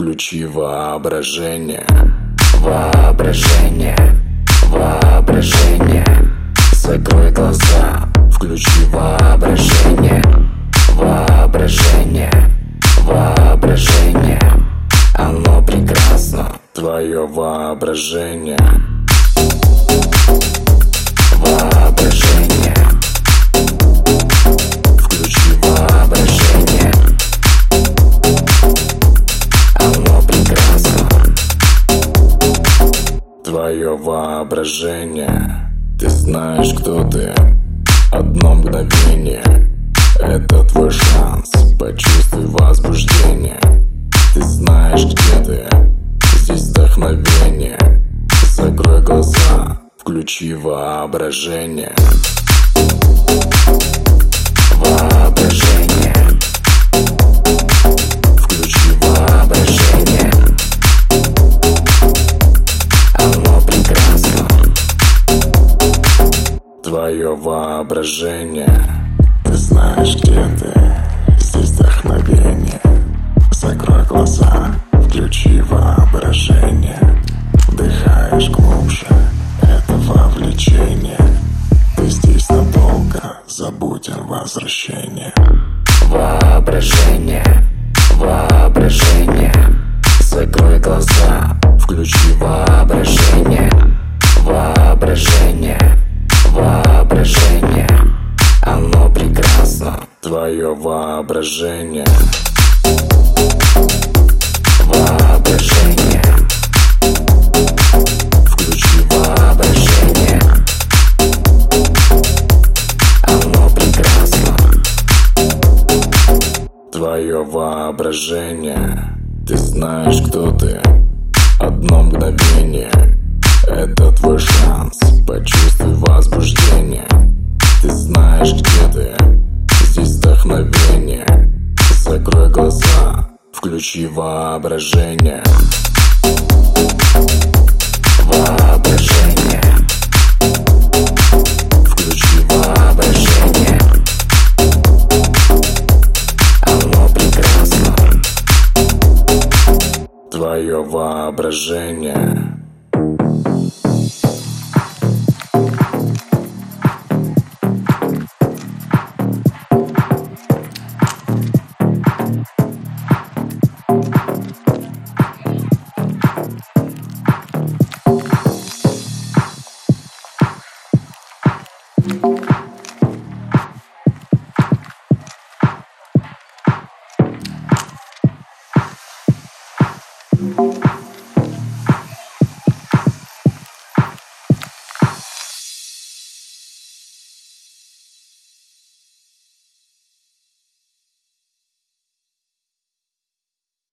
Включи воображение. Воображение, воображение. Закрой глаза, Включи воображение, воображение, воображение. Оно прекрасно, твое воображение. воображение. Включи Воображение, оно прекрасно, твое воображение. Ты знаешь, кто ты. Одно мгновение — это твой шанс. Почувствуй возбуждение. Ты знаешь, где ты. Здесь вдохновение. Закрой глаза, включи воображение. воображение. Включи Воображение, оно прекрасно, твое воображение. Ты знаешь, где ты, здесь вдохновение. Закрой глаза, включи воображение. Вдыхаешь глубже, это вовлечение. Ты здесь надолго, забудь о возвращении. воображение, воображение. Закрой глаза, Включи воображение, воображение, воображение. Оно прекрасно, твое воображение. воображение. Включи Воображение, оно прекрасно, твое воображение. Ты знаешь, кто ты. Одно мгновение — это твой шанс. Почувствуй возбуждение. Ты знаешь, где ты. Здесь вдохновение. Закрой глаза, включи воображение. воображение. Включи Воображение, оно прекрасно, твое воображение.